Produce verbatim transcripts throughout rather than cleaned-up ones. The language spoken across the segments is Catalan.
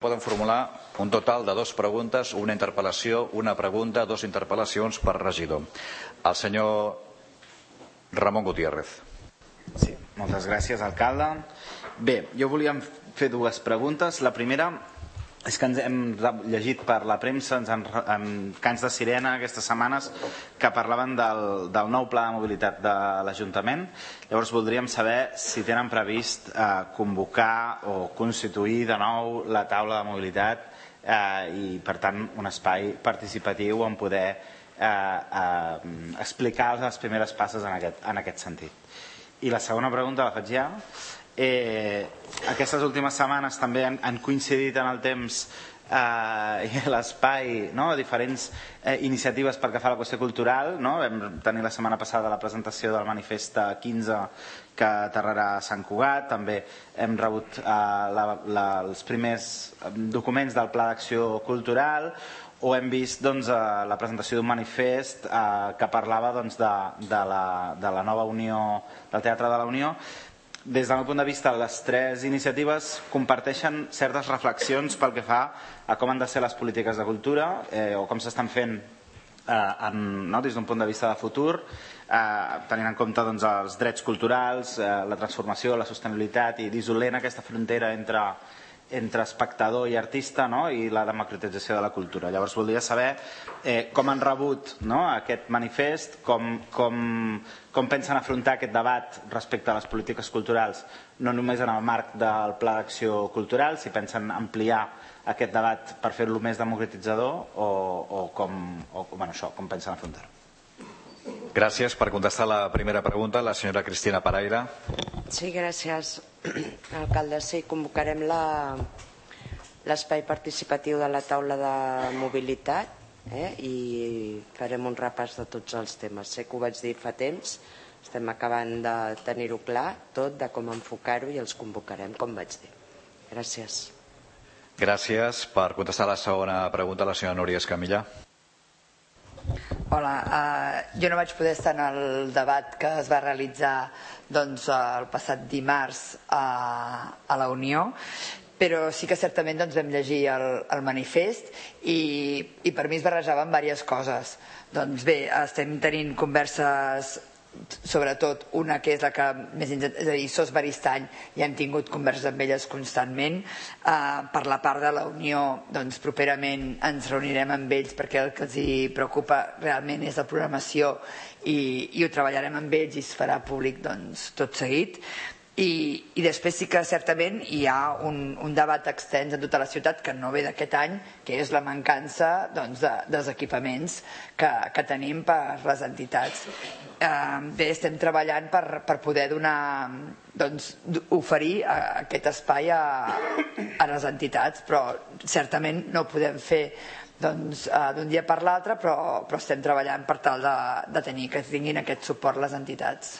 poden formular un total de dues preguntes, una interpel·lació, una pregunta, dues interpel·lacions per regidor. El senyor Ramon Gutiérrez. Sí, moltes gràcies, alcalde. Bé, jo volia fer dues preguntes. La primera és que ens hem llegit per la premsa, ens han, amb cants de sirena aquestes setmanes, que parlaven del, del nou pla de mobilitat de l'Ajuntament. Llavors voldríem saber si tenen previst eh, convocar o constituir de nou la taula de mobilitat eh, i, per tant, un espai participatiu on poder eh, eh, explicar les primeres passes en aquest, en aquest sentit. I la segona pregunta la faig ja. Eh, aquestes últimes setmanes també han, han coincidit en el temps eh, i l'espai, no? diferents eh, iniciatives pel que fa a la qüestió cultural, no? Vam tenir la setmana passada la presentació del manifest quinze que aterrarà a Sant Cugat, també hem rebut eh, la, la, els primers documents del Pla d'Acció Cultural, o hem vist doncs, eh, la presentació d'un manifest eh, que parlava doncs, de, de, la, de la nova Unió, del Teatre de la Unió. Des del meu punt de vista, les tres iniciatives comparteixen certes reflexions pel que fa a com han de ser les polítiques de cultura eh, o com s'estan fent eh, en, no, des d'un punt de vista de futur, eh, tenint en compte doncs, els drets culturals, eh, la transformació, la sostenibilitat i dissolent aquesta frontera entre entre espectador i artista, no? I la democratització de la cultura. Llavors voldria saber eh, com han rebut, no? aquest manifest, com, com, com pensen afrontar aquest debat respecte a les polítiques culturals, no només en el marc del Pla d'Acció Cultural, si pensen ampliar aquest debat per fer-lo més democratitzador o, o, com, o bueno, això, com pensen afrontar-ho. Gràcies. Per contestar la primera pregunta, la senyora Cristina Paraire. Sí, gràcies, alcalde. Sí, convocarem l'espai participatiu de la taula de mobilitat eh? i farem un repàs de tots els temes. Sé que ho vaig dir fa temps, estem acabant de tenir-ho clar, tot, de com enfocar-ho, i els convocarem, com vaig dir. Gràcies. Gràcies. Per contestar la segona pregunta, la senyora Núria Escamilla. Hola, uh, jo no vaig poder estar en el debat que es va realitzar doncs, el passat dimarts a, a la Unió, però sí que certament doncs, vam llegir el, el manifest i, i per mi es barrejaven diverses coses. Doncs bé, estem tenint converses, sobretot una que és la que més, és a dir, Sos Baristany, ja hem tingut converses amb elles constantment. Uh, per la part de la Unió, doncs properament ens reunirem amb ells perquè el que els hi preocupa realment és la programació i, i ho treballarem amb ells i es farà públic doncs, tot seguit. I, i després sí que certament hi ha un, un debat extens en tota la ciutat que no ve d'aquest any, que és la mancança doncs, de, dels equipaments que, que tenim per les entitats. Eh, bé, estem treballant per, per poder donar, doncs, oferir aquest espai a, a les entitats, però certament no ho podem fer doncs, d'un dia per l'altre, però, però estem treballant per tal de, de tenir que tinguin aquest suport les entitats.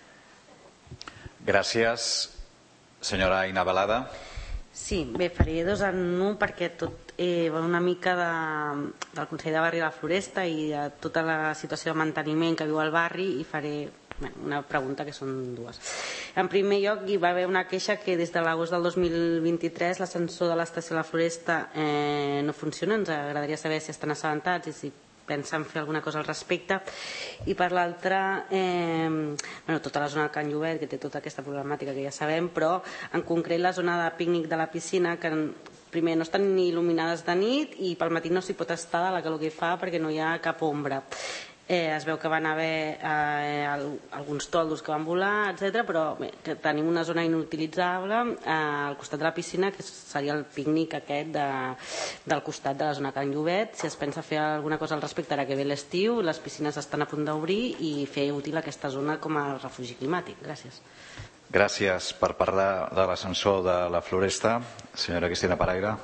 Gràcies. Senyora Aina Balada. Sí, bé, faré dos en un perquè tot eh, va una mica de, del Consell de Barri de la Floresta i de tota la situació de manteniment que viu el barri, i faré bueno, una pregunta que són dues. En primer lloc, hi va haver una queixa que des de l'agost del dos mil vint-i-tres l'ascensor de l'estació de la Floresta eh, no funciona. Ens agradaria saber si estan assabentats i si pensen fer alguna cosa al respecte. I per l'altra, eh, bueno, tota la zona del Can Llobet, que té tota aquesta problemàtica que ja sabem, però en concret la zona de pícnic de la piscina, que primer no estan ni il·luminades de nit i pel matí no s'hi pot estar de la calor que fa perquè no hi ha cap ombra. Eh, es veu que van haver eh, alguns toldos que van volar, etcètera, però bé, que tenim una zona inutilitzable eh, al costat de la piscina, que seria el pícnic aquest de, del costat de la zona Can Llobet. Si es pensa fer alguna cosa al respecte ara que ve l'estiu, les piscines estan a punt d'obrir, i fer útil aquesta zona com a refugi climàtic. Gràcies. Gràcies. Per parlar de l'ascensor de la Floresta, senyora Cristina Paraire.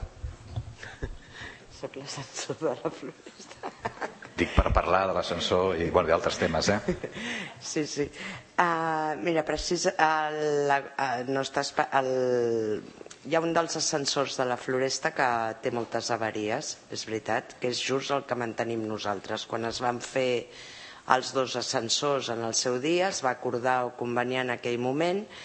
Soc l'ascensor de la Floresta. Dic per parlar de l'ascensor i bueno, d'altres temes, eh? Sí, sí. Uh, mira, precís, el, el, no està, el, hi ha un dels ascensors de la Floresta que té moltes avaries, és veritat, que és just el que mantenim nosaltres. Quan es van fer els dos ascensors en el seu dia, es va acordar o conveniar en aquell moment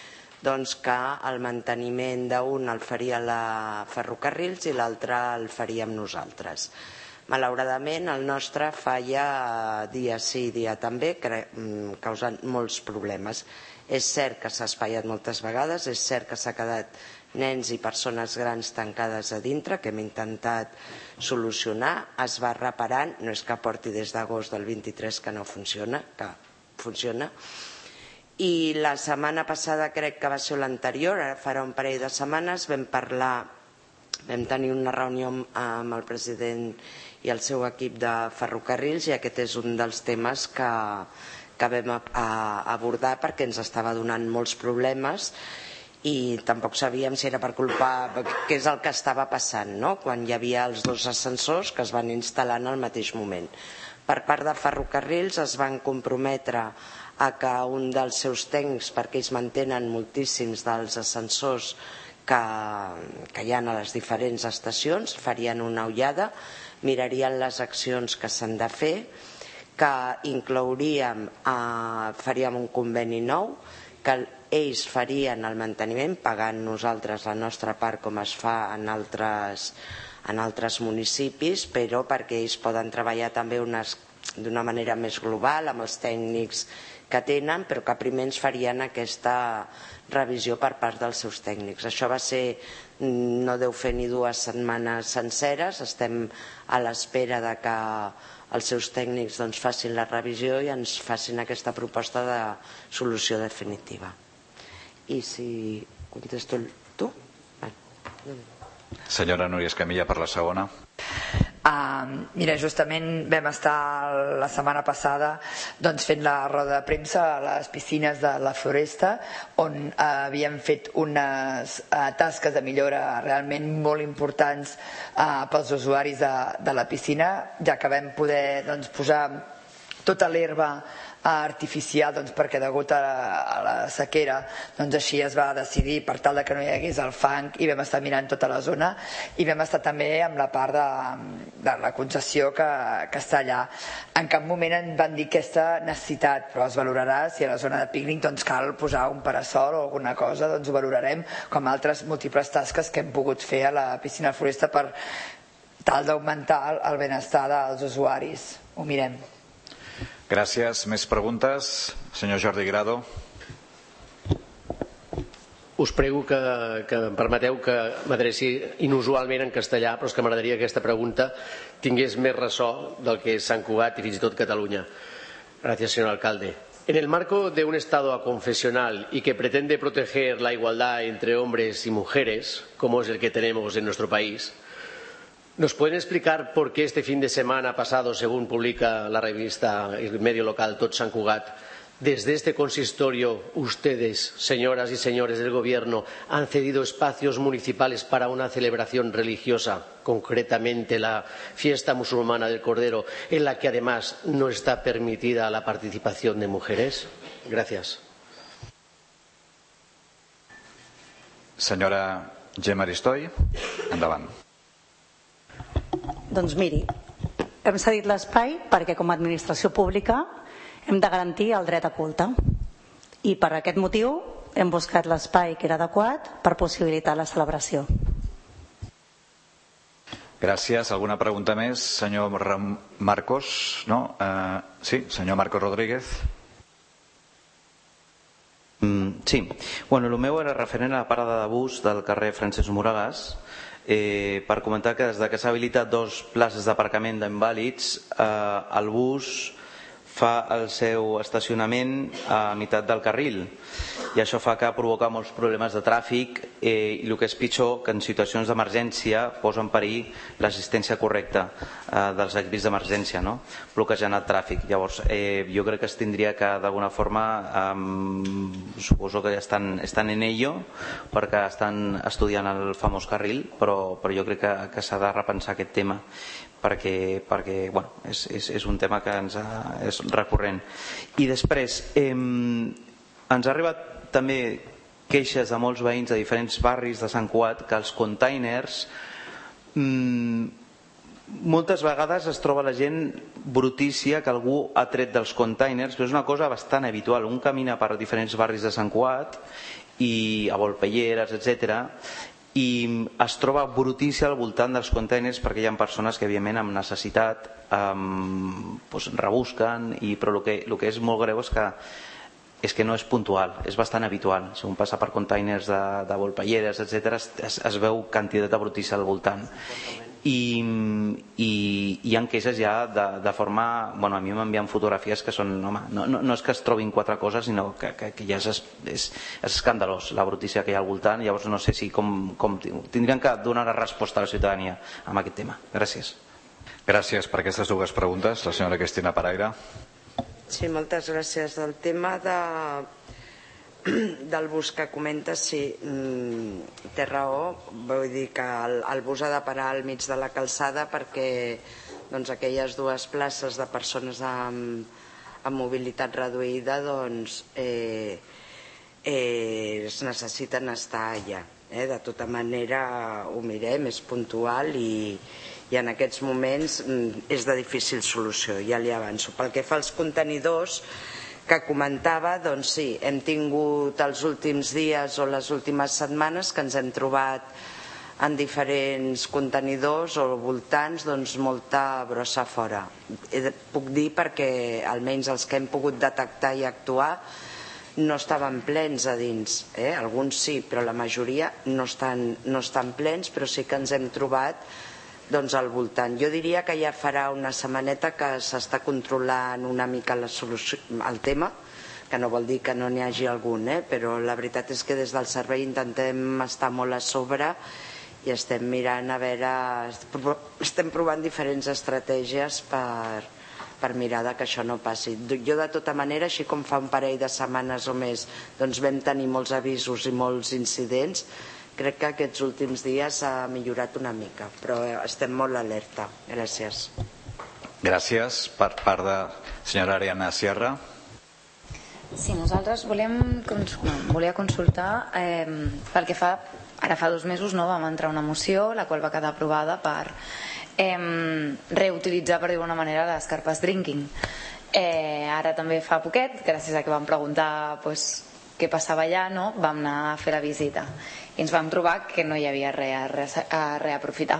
doncs que el manteniment d'un el faria la Ferrocarrils i l'altre el faríem nosaltres. Malauradament el nostre falla dia sí, dia també, causant molts problemes. És cert que s'ha espaiat moltes vegades, és cert que s'ha quedat nens i persones grans tancades a dintre, que hem intentat solucionar, es va reparant, no és que porti des d'agost del vint-i-tres que no funciona, que funciona. I la setmana passada, crec que va ser l'anterior, ara farà un parell de setmanes, vam parlar, vam tenir una reunió amb el president i el seu equip de Ferrocarrils i aquest és un dels temes que, que vam abordar perquè ens estava donant molts problemes i tampoc sabíem si era per culpa, què és el que estava passant, no? Quan hi havia els dos ascensors que es van instal·lar en el mateix moment. Per part de Ferrocarrils es van comprometre a que un dels seus tècnics, perquè ells mantenen moltíssims dels ascensors que, que hi ha a les diferents estacions, farien una ullada, mirarien les accions que s'han de fer, que inclouríem, eh, faríem un conveni nou, que ells farien el manteniment pagant nosaltres la nostra part com es fa en altres, en altres municipis, però perquè ells poden treballar també d'una manera més global amb els tècnics que tenen, però que primer ens farien aquesta revisió per part dels seus tècnics. Això va ser, no deu fer ni dues setmanes senceres, estem a l'espera de que els seus tècnics doncs, facin la revisió i ens facin aquesta proposta de solució definitiva. I si contesto tu? Senyora Núria Escamilla, per la segona. Uh, mira, justament vam estar la setmana passada doncs, fent la roda de premsa a les piscines de la Floresta on uh, havíem fet unes uh, tasques de millora realment molt importants uh, pels usuaris de, de la piscina, ja que vam poder doncs, posar tota l'herba artificial doncs, perquè degut a, a la sequera doncs, així es va decidir per tal de que no hi hagués el fang i vam estar mirant tota la zona i vam estar també amb la part de, de la concessió que, que està allà. En cap moment en van dir aquesta necessitat, però es valorarà si a la zona de pícnic doncs, cal posar un parasol o alguna cosa, doncs ho valorarem com altres múltiples tasques que hem pogut fer a la piscina Floresta per tal d'augmentar el benestar dels usuaris. Ho mirem. Gràcies. Més preguntes? Senyor Jordi Grado. Us prego que, que em permeteu que m'adreci inusualment en castellà, però és que m'agradaria que aquesta pregunta tingués més ressò del que és Sant Cugat i fins i tot Catalunya. Gracias, señor alcalde. En el marco de un Estado aconfesional y que pretende proteger la igualdad entre hombres y mujeres, como es el que tenemos en nuestro país, ¿nos pueden explicar por qué este fin de semana pasado, según publica la revista, el medio local Tot Sant Cugat, desde este consistorio ustedes, señoras y señores del Gobierno, han cedido espacios municipales para una celebración religiosa, concretamente la fiesta musulmana del Cordero, en la que además no está permitida la participación de mujeres? Gracias. Senyora Gemma Aristoy, endavant. Doncs miri, hem cedit l'espai perquè com a administració pública hem de garantir el dret a culte i per aquest motiu hem buscat l'espai que era adequat per possibilitar la celebració. Gràcies. Alguna pregunta més? Senyor Marcos? No? Uh, sí, senyor Marcos Rodríguez. Mm, sí. Bueno, el meu era referent a la parada de bus del carrer Francesc Moragas. Eh, per comentar que des que s'ha habilitat dos places d'aparcament d'invàlids, eh, el bus fa el seu estacionament a meitat del carril i això fa que provoca molts problemes de tràfic eh, i el que és pitjor que en situacions d'emergència posa en perill l'assistència correcta eh, dels equips d'emergència, no? Bloquejant el tràfic. Llavors eh, jo crec que es tindria que d'alguna forma eh, suposo que ja estan, estan en ello perquè estan estudiant el famós carril, però, però jo crec que, que s'ha de repensar aquest tema perquè, perquè bueno, és, és, és un tema que ens ha, és recurrent. I després eh, ens ha arribat també queixes de molts veïns de diferents barris de Sant Cugat que els containers mmm, moltes vegades es troba la gent brutícia que algú ha tret dels containers, però és una cosa bastant habitual. Un camina per diferents barris de Sant Cugat i a Volpelleres, etcètera, i es troba brutícia al voltant dels containers perquè hi ha persones que evidentment amb necessitat um, doncs rebusquen, i, però el que, el que és molt greu és que és que no és puntual, és bastant habitual. Si un passa per containers de, de Volpelleres, etcètera, es, es veu quantitat de brutícia al voltant. I, i hi ha queixes ja de, de forma, bueno, a mi m'envien fotografies que són, home, no, no, no és que es trobin quatre coses, sinó que, que, que ja és, és, és escandalós la brutícia que hi ha al voltant. Llavors no sé si com, com tindrien que donar una resposta a la ciutadania amb aquest tema. Gràcies. Gràcies per aquestes dues preguntes. La senyora Cristina Paraire. Sí, moltes gràcies. El tema de, del bus que comenta, sí, té raó. Vull dir que el, el bus ha de parar al mig de la calçada perquè doncs, aquelles dues places de persones amb, amb mobilitat reduïda doncs, eh, eh, es necessiten estar allà. Eh? De tota manera ho mirem, és puntual i i en aquests moments és de difícil solució, ja li avanço. Pel que fa als contenidors que comentava, doncs sí, hem tingut els últims dies o les últimes setmanes que ens hem trobat en diferents contenidors o voltants doncs, molta brossa fora. Puc dir perquè almenys els que hem pogut detectar i actuar no estaven plens a dins, eh? Alguns sí, però la majoria no estan, no estan plens, però sí que ens hem trobat doncs al voltant. Jo diria que ja farà una setmaneta que s'està controlant una mica la solució, el tema, que no vol dir que no n'hi hagi algun, eh? Però la veritat és que des del servei intentem estar molt a sobre i estem mirant a veure, estem provant diferents estratègies per, per mirar que això no passi. Jo de tota manera, així com fa un parell de setmanes o més doncs vam tenir molts avisos i molts incidents, crec que aquests últims dies s'ha millorat una mica, però estem molt alerta. Gràcies. Gràcies. Per part de senyora Ariana Sierra. Sí, nosaltres volem, volia consultar eh, pel que fa, ara fa dos mesos no, vam entrar una moció, la qual va quedar aprovada per eh, reutilitzar, per dir d'una manera, les carpes drinking. Eh, ara també fa poquet, gràcies a que vam preguntar pues, què passava allà, no? Vam anar a fer la visita i ens vam trobar que no hi havia res a reaprofitar.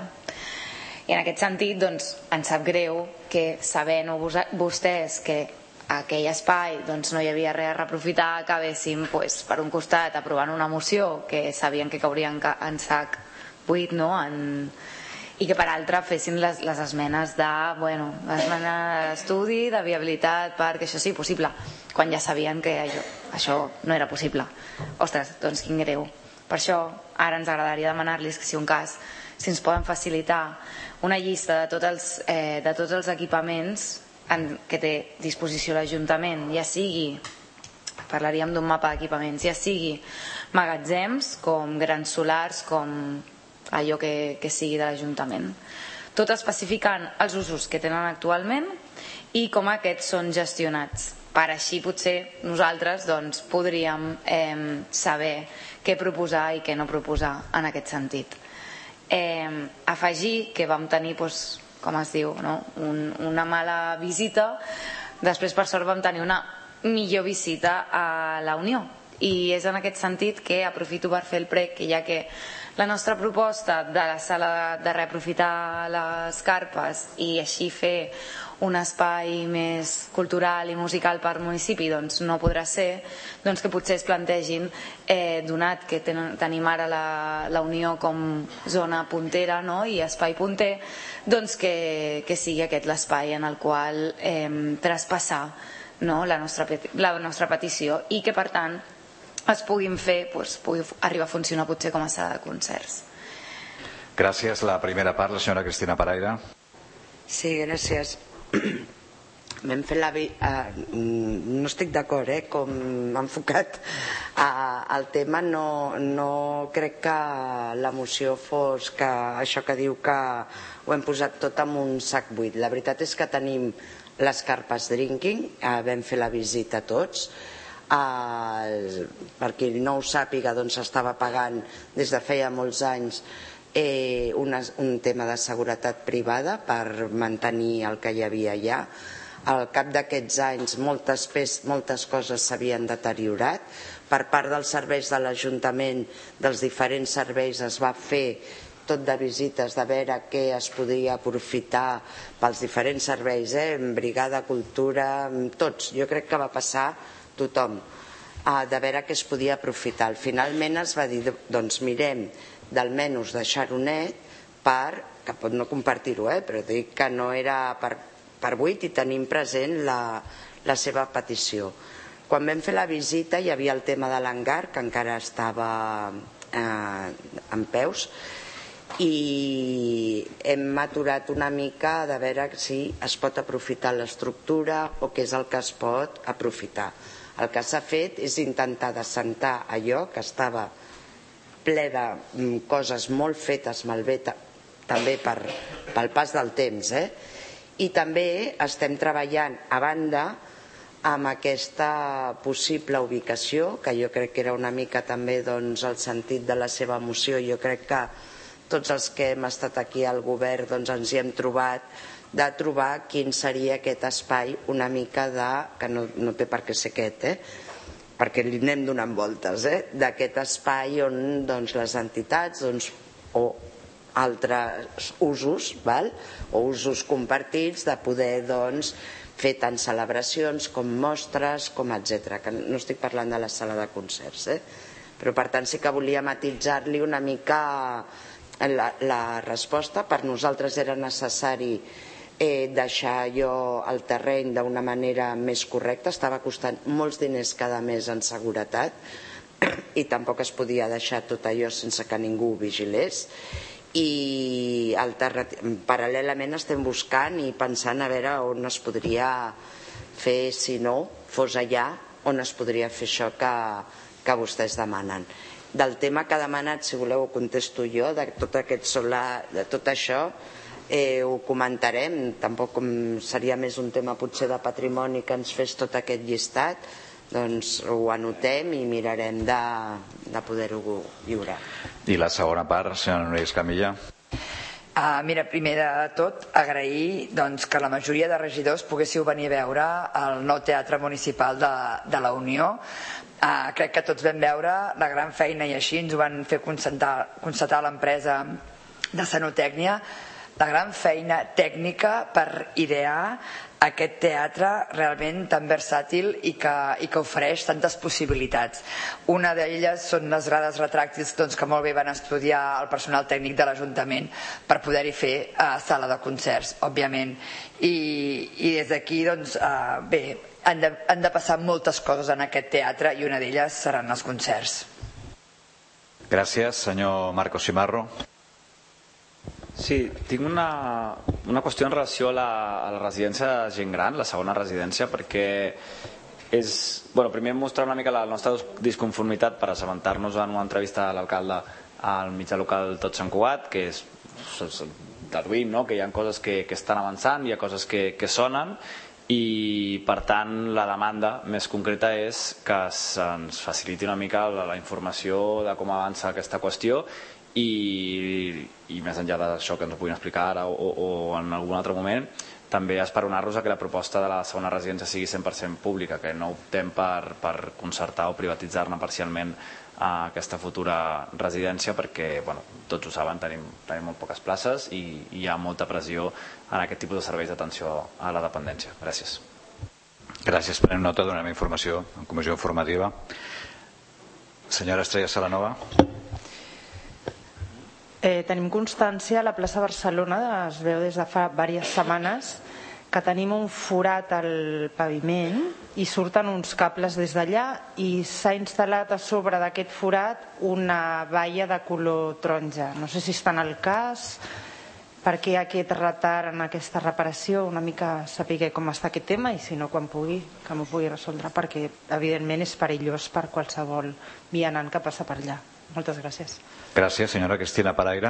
I en aquest sentit doncs, ens sap greu que sabent vostès que a aquell espai doncs, no hi havia res a reaprofitar, acabéssim pues, per un costat aprovant una moció que sabien que cauria en, en sac buit, no? En, i que per altra fessin les, les esmenes de bueno, esmena d'estudi, de viabilitat perquè això sigui possible, quan ja sabien que això, això no era possible. Ostres, doncs quin greu. Per això ara ens agradaria demanar-los que si un cas, si ens poden facilitar una llista de tots els, eh, de tots els equipaments en, que té a disposició l'Ajuntament, ja sigui, parlaríem d'un mapa d'equipaments, ja sigui magatzems com grans solars, com allò que, que sigui de l'Ajuntament, tot especificant els usos que tenen actualment i com aquests són gestionats. Per així potser nosaltres doncs, podríem eh, saber què proposar i què no proposar en aquest sentit. Eh, afegir que vam tenir, doncs, com es diu, no? Un, una mala visita, després per sort vam tenir una millor visita a la Unió, i és en aquest sentit que aprofito per fer el prec, que ja que la nostra proposta de la sala de reaprofitar les carpes i així fer un espai més cultural i musical per municipi doncs no podrà ser, doncs que potser es plantegin, eh, donat que ten, tenim ara la, la Unió com zona puntera, no? I espai punter, doncs que, que sigui aquest l'espai en el qual eh, traspassar, no? la, nostra, la nostra petició, i que per tant es puguin fer, doncs, pugui arribar a funcionar potser com a sala de concerts. Gràcies. La primera part, la senyora Cristina Paraire. Sí, gràcies. Vam fer la... Uh, no estic d'acord, eh, com m'ha enfocat uh, el tema. No, no crec que la moció fos que això que diu que ho hem posat tot en un sac buit. La veritat és que tenim les carpes drinking, uh, vam fer la visita a tots. Uh, per qui no ho sàpiga, doncs estava pagant des de feia molts anys eh, una, un tema de seguretat privada per mantenir el que hi havia allà. Al cap d'aquests anys moltes, moltes coses s'havien deteriorat, per part dels serveis de l'Ajuntament, dels diferents serveis, es va fer tot de visites de veure què es podia aprofitar pels diferents serveis, eh? Brigada, Cultura, tots. Jo crec que va passar tothom, de veure què es podia aprofitar. Finalment es va dir, doncs mirem d'almenys deixar-ho net per, que pot no compartir-ho, eh? Però dic que no era per, per buit i tenim present la, la seva petició. Quan vam fer la visita hi havia el tema de l'hangar, que encara estava eh, en peus, i hem aturat una mica de veure si es pot aprofitar l'estructura o què és el que es pot aprofitar. El que s'ha fet és intentar descentar allò que estava ple de coses molt fetes malbé també per, pel pas del temps, eh? I també estem treballant a banda amb aquesta possible ubicació, que jo crec que era una mica també doncs, el sentit de la seva moció. Jo crec que tots els que hem estat aquí al govern doncs, ens hi hem trobat, de trobar quin seria aquest espai una mica de, que no, no té per què ser aquest, eh? Perquè li anem donant voltes, eh? D'aquest espai on doncs, les entitats doncs, o altres usos, val? O usos compartits, de poder doncs, fer tant celebracions com mostres, com etcètera. Que no estic parlant de la sala de concerts, eh? Però per tant sí que volia matitzar-li una mica la, la resposta. Per nosaltres era necessari eh, deixar allò al terreny d'una manera més correcta. Estava costant molts diners cada mes en seguretat i tampoc es podia deixar tot allò sense que ningú ho vigilés. I paral·lelament estem buscant i pensant a veure on es podria fer, si no fos allà, on es podria fer això que, que vostès demanen. Del tema que ha demanat, si voleu ho contesto jo, de tot aquest solar, de tot això, eh, ho comentarem. Tampoc seria més un tema potser de patrimoni que ens fes tot aquest llistat, doncs ho anotem i mirarem de, de poder-ho lliurar. I la segona part, senyora Núria Escamilla. Uh, mira, primer de tot, agrair doncs, que la majoria de regidors poguéssiu venir a veure el nou teatre municipal de, de la Unió. Uh, crec que tots vam veure la gran feina i així ens ho van fer constatar, constatar l'empresa de Sanotècnia, la gran feina tècnica per idear aquest teatre realment tan versàtil i que, i que ofereix tantes possibilitats. Una d'elles són les grades retràctils doncs, que molt bé van estudiar el personal tècnic de l'Ajuntament per poder-hi fer uh, sala de concerts, òbviament. I, i des d'aquí, doncs, uh, bé, han de, han de passar moltes coses en aquest teatre i una d'elles seran els concerts. Gràcies. Senyor Marcos Simarro. Sí, tinc una, una qüestió en relació a la, a la residència de gent gran, la segona residència, perquè és, bueno, primer mostrar una mica la nostra disconformitat per assabentar-nos en una entrevista a l'alcalde al mitjà local Tot Sant Cugat, que és, és deduint, no? Que hi ha coses que, que estan avançant, hi ha coses que, que sonen, i per tant la demanda més concreta és que se'ns faciliti una mica la, la informació de com avança aquesta qüestió. I, i més enllà d'això que ens ho puguin explicar ara o, o, o en algun altre moment, també esperonar-nos a que la proposta de la segona residència sigui cent per cent pública, que no optem per, per concertar o privatitzar-ne parcialment a aquesta futura residència, perquè bueno, tots ho saben, tenim, tenim molt poques places i, i hi ha molta pressió en aquest tipus de serveis d'atenció a la dependència. Gràcies. Gràcies. Prenem nota, donarem informació en comissió informativa. Senyora Estrella Salanova. Eh, tenim constància a la plaça Barcelona, es veu des de fa diverses setmanes, que tenim un forat al paviment i surten uns cables des d'allà i s'ha instal·lat a sobre d'aquest forat una valla de color taronja. No sé si està en el cas, per què aquest retard en aquesta reparació, una mica saber com està aquest tema i si no quan pugui, que m'ho pugui resoldre, perquè evidentment és perillós per qualsevol vianant que passa per allà. Moltes gràcies. Gràcies. Senyora Cristina Paraire.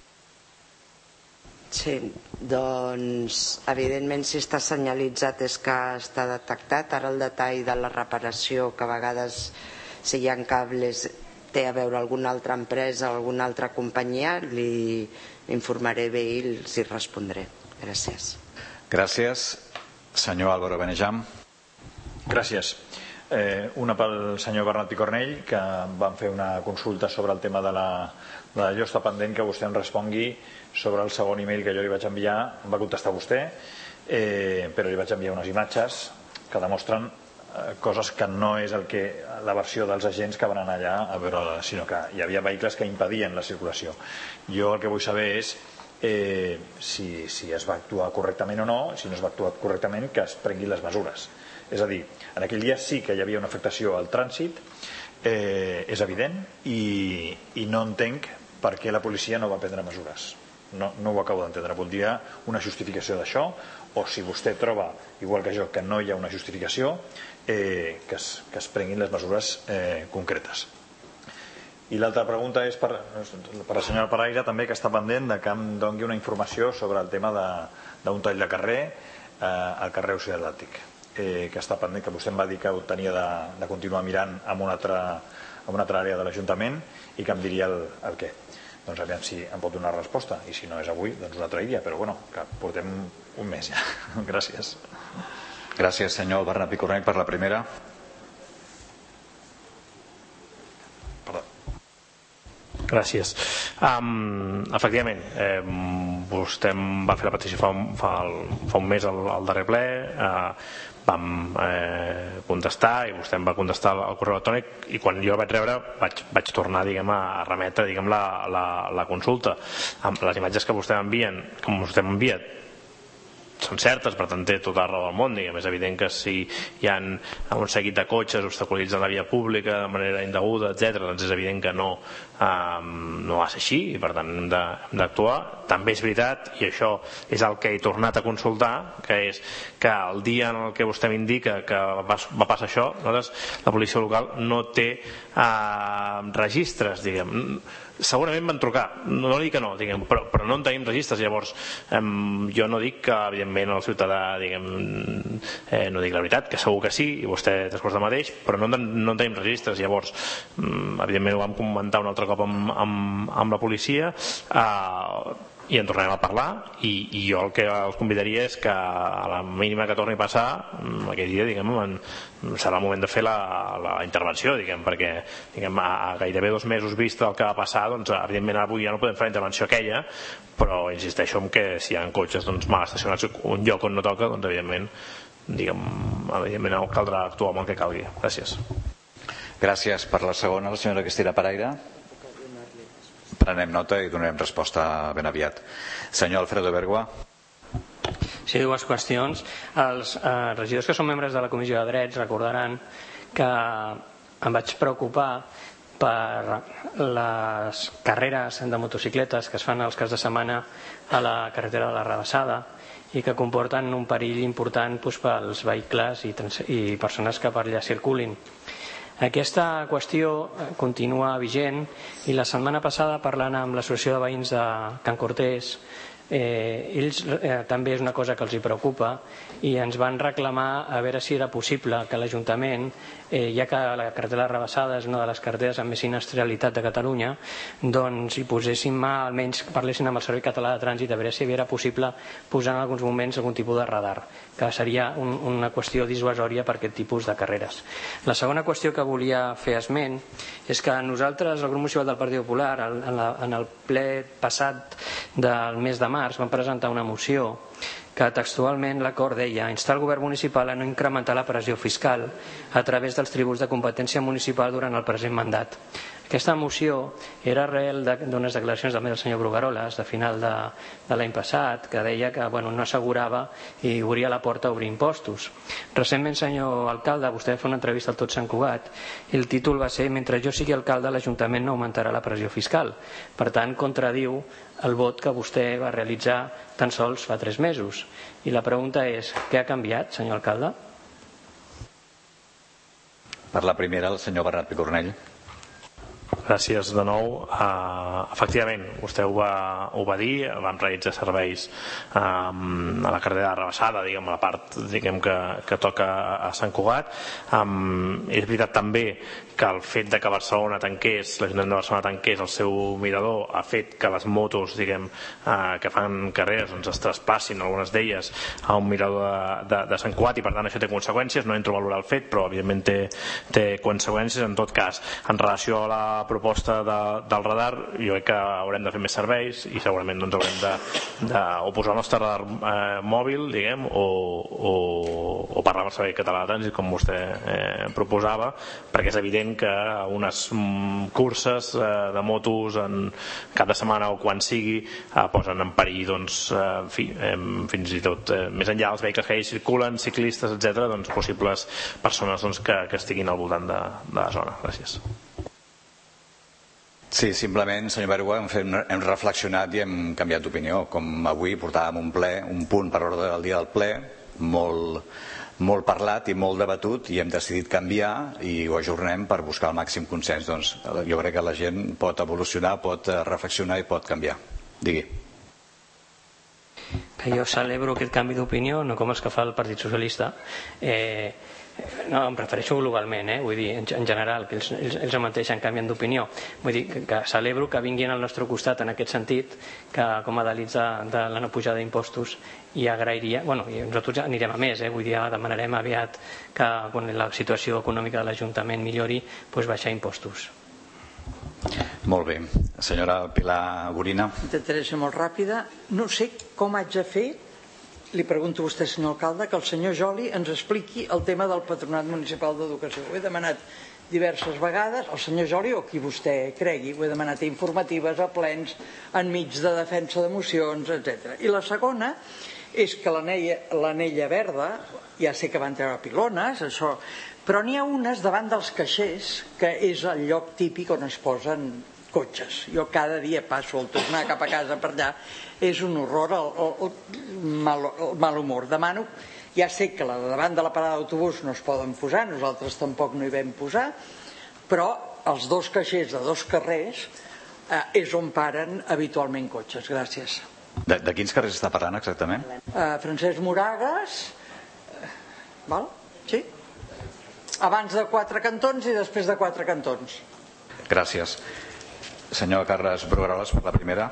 Sí, doncs evidentment si està senyalitzat és que està detectat. Ara el detall de la reparació, que a vegades si hi ha cables té a veure alguna altra empresa o alguna altra companyia, li informaré bé i els hi respondré. Gràcies. Gràcies. Senyor Álvaro Benejam. Gràcies. Una pel senyor Bernat Picornell, que van fer una consulta sobre el tema de allò. Està pendent que vostè em respongui sobre el segon e-mail que jo li vaig enviar. Em va contestar vostè, però li vaig enviar unes imatges que demostren coses que no és el que la versió dels agents que van anar allà a veure, sinó que hi havia vehicles que impedien la circulació. Jo el que vull saber és eh, si, si es va actuar correctament o no. Si no es va actuar correctament, que es prenguin les mesures. És a dir, en aquell dia sí que hi havia una afectació al trànsit, eh, és evident, i, i no entenc per què la policia no va prendre mesures. No, no ho acabo d'entendre. Voldria una justificació d'això, o si vostè troba, igual que jo, que no hi ha una justificació, eh, que, es, que es prenguin les mesures eh, concretes. I l'altra pregunta és per, per la senyora Paraire, també, que està pendent de que em doni una informació sobre el tema d'un tall de carrer eh, al carrer Oceà Atlàntic, eh, que està pendent, que vostè em va dir que ho tenia de, de continuar mirant en una altra, en una altra àrea de l'Ajuntament, i que em diria el, el què. Doncs aviam si em pot donar resposta, i si no és avui, doncs un altre dia, però bueno, que portem un mes ja. Gràcies. Gràcies, senyor Bernat Picornell, per la primera. Gràcies. Um, efectivament, eh, vostè em va fer la petició fa un, fa, fa un mes al, al darrer ple, eh, vam eh, contestar i vostè em va contestar al correu electrònic, i quan jo el vaig rebre vaig, vaig tornar, diguem, a remetre, diguem, la, la, la consulta. Amb les imatges que vostè m'envien, com vostè m'envia, són certes, per tant té tota la raó del món, diguem. És evident que si hi ha un seguit de cotxes obstaculitzant la via pública de manera indeguda, etcètera, doncs és evident que no, eh, no va ser així, i per tant hem d'actuar. També és veritat, i això és el que he tornat a consultar, que és que el dia en el que vostè m'indica que va, va passar això, nosaltres, la policia local no té eh, registres, diguem. Segurament van trucar, no, no dic que no, diguem, però, però no en tenim registres. Llavors eh, jo no dic que evidentment el ciutadà, diguem, eh, no dic la veritat, que segur que sí, i vostè t'escolta el mateix, però no, no en tenim registres. Llavors evidentment ho vam comentar un altre cop amb, amb, amb la policia, eh, i en tornarem a parlar, i, i jo el que els convidaria és que a la mínima que torni a passar aquell dia, diguem, en, serà el moment de fer la, la intervenció, diguem, perquè diguem, a, a gairebé dos mesos vist el que va passar, doncs evidentment avui ja no podem fer la intervenció aquella, però insisteixo en que si hi ha cotxes doncs, mal estacionats un lloc on no toca, doncs evidentment, diguem, evidentment caldrà actuar amb el que calgui. Gràcies. Gràcies. Per la segona, la senyora Cristina Paraire. Prenem nota i donarem resposta ben aviat. Senyor Alfredo Bergua. Sí, dues qüestions. Els eh, regidors que són membres de la Comissió de Drets recordaran que em vaig preocupar per les carreres de motocicletes que es fan els caps de setmana a la carretera de la Rabassada i que comporten un perill important doncs, pels vehicles i, i persones que per allà circulin. Aquesta qüestió continua vigent, i la setmana passada, parlant amb l'Associació de Veïns de Can Cortés, eh, ells eh, també és una cosa que els hi preocupa, i ens van reclamar a veure si era possible que l'Ajuntament, eh, ja que la carretera Rabassada és una de les carreteres amb més sinistralitat de Catalunya, doncs hi poséssim mà, almenys parlessin amb el Servei Català de Trànsit a veure si era possible posar en alguns moments algun tipus de radar, que seria un, una qüestió dissuasòria per aquest tipus de carreres. La segona qüestió que volia fer esment és que nosaltres, el grup municipal del Partit Popular, en, la, en el ple passat del mes de març, vam presentar una moció que textualment l'acord deia instar el govern municipal a no incrementar la pressió fiscal a través dels tributs de competència municipal durant el present mandat. Aquesta moció era arrel d'unes declaracions també del senyor Brugaroles de final de, de l'any passat, que deia que bueno, no assegurava i obria la porta a obrir impostos. Recentment, senyor alcalde, vostè va fer una entrevista al Tot Sant Cugat i el títol va ser mentre jo sigui alcalde l'Ajuntament no augmentarà la pressió fiscal. Per tant, contradiu el vot que vostè va realitzar tan sols fa tres mesos. I la pregunta és, què ha canviat, senyor alcalde? Per la primera, el senyor Bernat Picornell. Gràcies de nou. Uh, efectivament, vostè ho va, ho va dir, vam realitzar serveis um, a la carretera de Rabassada, diguem, a la part diguem, que, que toca a Sant Cugat. Um, és veritat també que el fet de que Barcelona tanqués, l'Ajuntament de Barcelona tanqués el seu mirador ha fet que les motos, diguem, eh, que fan carreres doncs es traspassin, algunes d'elles, a un mirador de, de, de Sant Cugat, i per tant això té conseqüències. No entro a valorar el fet, però evidentment té, té conseqüències. En tot cas, en relació a la proposta de, del radar, jo crec que haurem de fer més serveis i segurament doncs, haurem de, de o posar el nostre radar eh, mòbil, diguem, o, o, o parlar amb el Servei Català de Trànsit, com vostè eh, proposava, perquè és evident que unes mm, curses eh, de motos en cap de setmana o quan sigui eh, posen en perill doncs, eh, en fi, eh, fins i tot eh, més enllà dels vehicles que hi circulen, ciclistes, etcètera, doncs, possibles persones doncs, que, que estiguin al voltant de, de la zona. Gràcies. Sí, simplement, senyor Bergua, hem, hem reflexionat i hem canviat d'opinió. Com avui portàvem un ple, un punt per ordre del dia del ple, molt, molt parlat i molt debatut, i hem decidit canviar i ho ajornem per buscar el màxim consens. Doncs jo crec que la gent pot evolucionar, pot reflexionar i pot canviar. Digui. Que jo celebro aquest canvi d'opinió, no com els que fa el Partit Socialista. Eh, no, em refereixo globalment, eh? Vull dir, en, en general, que ells, ells, ells mateixos canvien d'opinió. Vull dir que, que celebro que vinguin al nostre costat en aquest sentit, que com a delits de, de la no pujada d'impostos, i agrairia, bueno, i nosaltres ja anirem a més, eh? Vull dir, demanarem aviat que quan la situació econòmica de l'Ajuntament millori, doncs baixar impostos. Molt bé. Senyora Pilar Gorina. Intentaré ser molt ràpida. No sé com haig de fer, li pregunto a vostè, senyor alcalde, que el senyor Joli ens expliqui el tema del Patronat Municipal d'Educació. Ho he demanat diverses vegades, el senyor Joli o qui vostè cregui, ho he demanat a informatives, a plens, enmig de defensa de mocions, etcètera. I la segona és que l'anella verda, ja sé que van treure pilones, això, però n'hi ha unes davant dels caixers que és el lloc típic on es posen cotxes. Jo cada dia passo al tornar cap a casa per allà, és un horror el, el, el, mal, el mal humor. Demano, ja sé que la davant de la parada d'autobús no es poden posar, nosaltres tampoc no hi vam posar, però els dos caixers de dos carrers eh, és on paren habitualment cotxes. Gràcies. De, de quins carrers està parlant exactament? Eh, Francesc Moragas, eh, val? Sí? Abans de quatre cantons i després de quatre cantons. Gràcies. Senyor Carles Brugueroles, per la primera.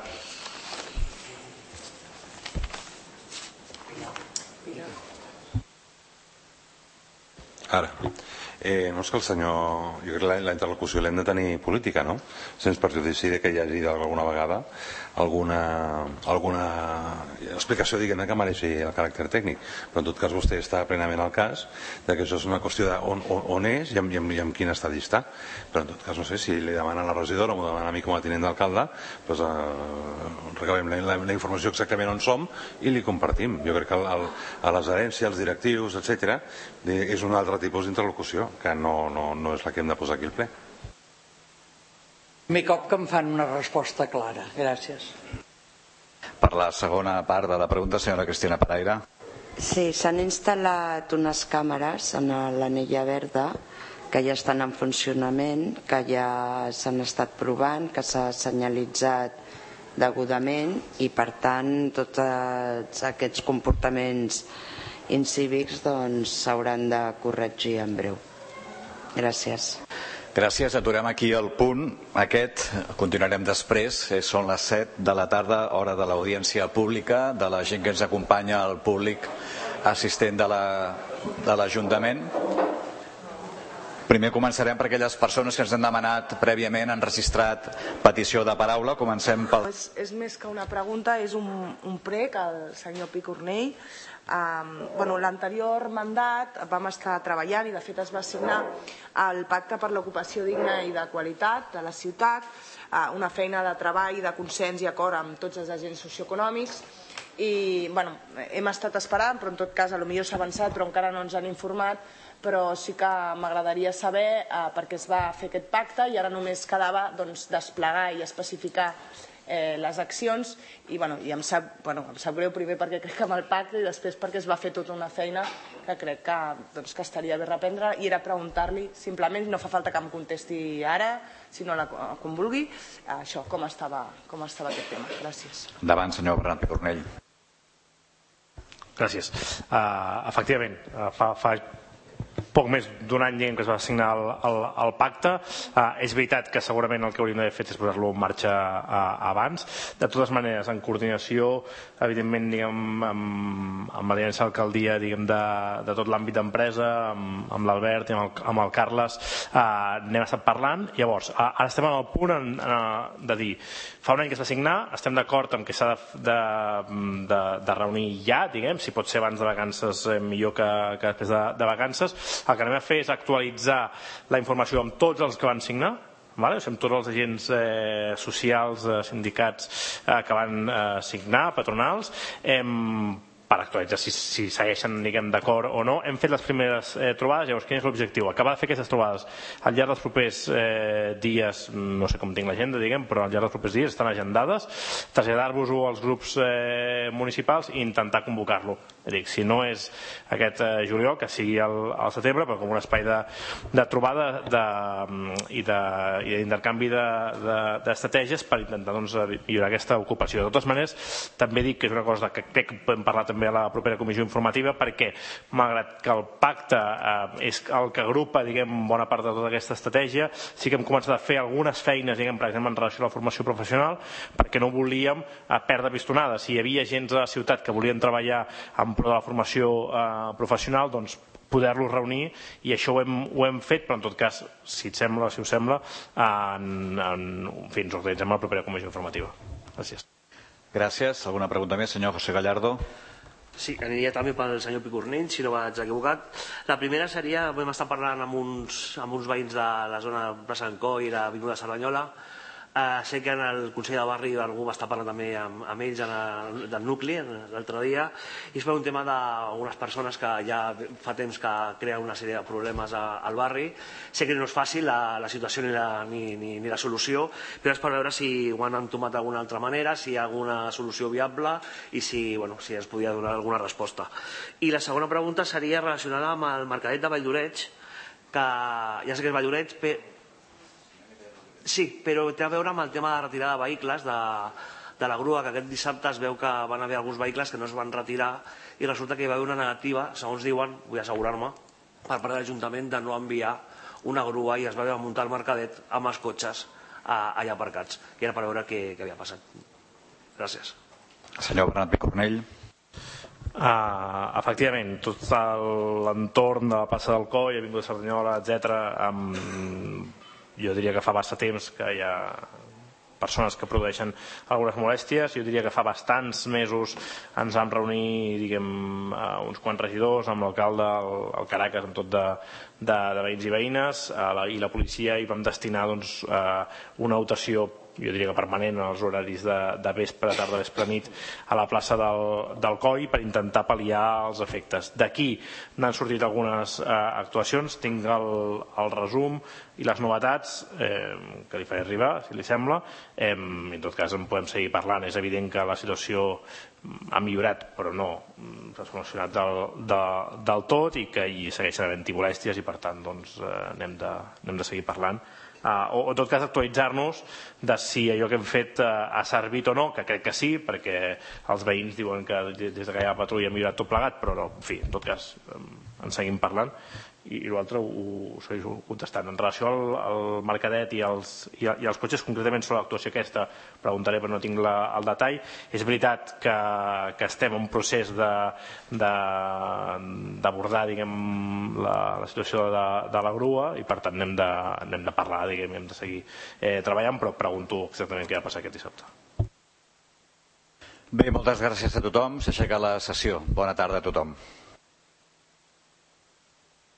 Ara, eh, no és que el senyor... Jo crec que la, la interlocució l'hem de tenir política, no? Sense perjudici de que hi hagi alguna vegada alguna, alguna explicació, diguem-ne, que mereixi el caràcter tècnic. Però en tot cas vostè està plenament al cas de que això és una qüestió d'on on, on és i en, i, en, i en quin estadi està. Però en tot cas, no sé, si li demana a la regidora o m'ho demana a mi com a tinent d'alcalde, doncs eh, recabem la, la, la informació exactament on som i li compartim. Jo crec que el, el, a les herències, els directius, etcètera, és un altre tipus d'interlocució que no, no, no és la que hem de posar aquí al ple. Primer cop que em fan una resposta clara. Gràcies. Per la segona part de la pregunta, senyora Cristina Paraire. Sí, s'han instal·lat unes càmeres en l'anella verda que ja estan en funcionament, que ja s'han estat provant, que s'ha senyalitzat degudament i per tant tots aquests comportaments incívics doncs s'hauran de corregir en breu. Gràcies. Gràcies, aturem aquí el punt aquest, continuarem després, són les set de la tarda, hora de l'audiència pública, de la gent que ens acompanya, el públic assistent de l'Ajuntament. Primer començarem per aquelles persones que ens han demanat prèviament, han registrat petició de paraula. Comencem pel... És, és més que una pregunta, és un, un prec al senyor Picornell. Um, bueno, l'anterior mandat vam estar treballant i de fet es va signar el Pacte per l'Ocupació Digna i de Qualitat de la ciutat, uh, una feina de treball, de consens i acord amb tots els agents socioeconòmics i bueno, hem estat esperant, però en tot cas potser s'ha avançat però encara no ens han informat, però sí que m'agradaria saber uh, per què es va fer aquest pacte i ara només quedava doncs, desplegar i especificar Eh, les accions i, bueno, i em, sap, bueno, em sap greu primer perquè crec que amb el pacte i després perquè es va fer tota una feina que crec que, doncs, que estaria bé reprendre i era preguntar-li simplement, no fa falta que em contesti ara sinó la, com vulgui, això, com estava, com estava aquest tema. Gràcies. Davant, senyor Bernat Picornell. Gràcies. Uh, efectivament, uh, fa, fa poc més d'un any diguem, que es va signar el, el, el pacte. Uh, és veritat que segurament el que hauríem d'haver fet és posar-lo en marxa uh, abans. De totes maneres, en coordinació, evidentment, diguem, amb, amb l'Aliança d'Alcaldia diguem, de, de tot l'àmbit d'empresa, amb, amb l'Albert i amb el, amb el Carles, uh, n'hem estat parlant. Llavors, uh, ara estem en el punt en, uh, de dir, fa un any que es va signar, estem d'acord amb que s'ha de, de, de, de reunir ja, diguem, si pot ser abans de vacances, eh, millor que, que després de, de vacances. El que anem a fer és actualitzar la informació amb tots els que van signar, vale? O sigui, amb tots els agents eh, socials, eh, sindicats eh, que van eh, signar, patronals, eh, per actualitzar si, si segueixen d'acord o no. Hem fet les primeres eh, trobades. Llavors, quin és l'objectiu? Acabar de fer aquestes trobades al llarg dels propers eh, dies, no sé com tinc l'agenda, diguem, però al llarg dels propers dies estan agendades, traslladar-vos-ho als grups eh, municipals i intentar convocar-lo. Dic, si no és aquest eh, juliol, que sigui al, al setembre, però com un espai de, de trobada de, i d'intercanvi d'estratègies per intentar doncs, millorar aquesta ocupació. De totes maneres, també dic que és una cosa que crec que podem parlar també a la propera comissió informativa, perquè malgrat que el pacte eh, és el que agrupa diguem, bona part de tota aquesta estratègia, sí que hem començat a fer algunes feines, diguem, per exemple, en relació a la formació professional, perquè no volíem eh, perdre pistonades. Si hi havia gent a la ciutat que volien treballar en pro de la formació eh, professional, doncs poder-los reunir, i això ho hem, ho hem fet, però en tot cas, si et sembla, si us sembla, en, en, en fi, ens organitzem a la propera comissió informativa. Gràcies. Gràcies. Alguna pregunta més, senyor José Gallardo? Sí, aniria també pel senyor Picornell, si no vaig equivocat. La primera seria, vam estar parlant amb uns, amb uns veïns de la zona de Plaça Ancoi i l'Avinguda Cerdanyola. Uh, sé que en el Consell de Barri algú va estar parlant també amb, amb ells en el, del nucli l'altre dia, i és per un tema d'algunes persones que ja fa temps que creen una sèrie de problemes a, al barri. Sé que no és fàcil la, la situació ni la, ni, ni, ni la solució, però és per veure si ho han entomat d'alguna altra manera, si hi ha alguna solució viable i si, bueno, si es podia donar alguna resposta. I la segona pregunta seria relacionada amb el mercadet de Valldoreix, que ja sé que és Valldoreix, però sí, però té a veure amb el tema de retirada de vehicles de, de la grua, que aquest dissabte es veu que van haver alguns vehicles que no es van retirar i resulta que hi va haver una negativa, segons diuen, vull assegurar-me, per part de l'Ajuntament de no enviar una grua, i es va haver de muntar el mercadet amb els cotxes allà aparcats, i era per veure què, què havia passat. Gràcies. Senyor Bernat Picornell. Uh, efectivament, tot l'entorn de la plaça del Coll, Avinguda Cerdanyola, etcètera, amb jo diria que fa bastant temps que hi ha persones que produeixen algunes molèsties. Jo diria que fa bastants mesos ens vam reunir, diguem, uns quants regidors amb l'alcalde, el, el Caracas, amb tot de, de, de veïns i veïnes, la, i la policia, i vam destinar doncs, una dotació, jo diria que permanent, en els horaris de, de vespre, tarda, vespre, nit, a la plaça del, del Coll, per intentar pal·liar els efectes. D'aquí n'han sortit algunes eh, actuacions, tinc el, el resum i les novetats eh, que li faré arribar, si li sembla. Eh, en tot cas en podem seguir parlant. És evident que la situació ha millorat, però no s'ha solucionat del, de, del tot, i que hi segueixen havent-hi molèsties, i per tant doncs, eh, anem, de, anem de seguir parlant. Uh, o en tot cas actualitzar-nos de si allò que hem fet uh, ha servit o no, que crec que sí, perquè els veïns diuen que des que hi ha patrulla ha millorat tot plegat, però no, en fi, en tot cas um, en seguim parlant, i, i l'altre ho, ho segueixo contestant. En relació al, al mercadet i als, i, i als cotxes, concretament sobre l'actuació aquesta preguntaré, però no tinc la, el detall. És veritat que, que estem en un procés d'abordar diguem, la, la situació de, de la grua, i per tant n'hem de, n'hem de parlar, diguem, hem de seguir eh, treballant, però pregunto exactament què va passar aquest dissabte. Bé, moltes gràcies a tothom. S'aixeca la sessió. Bona tarda a tothom.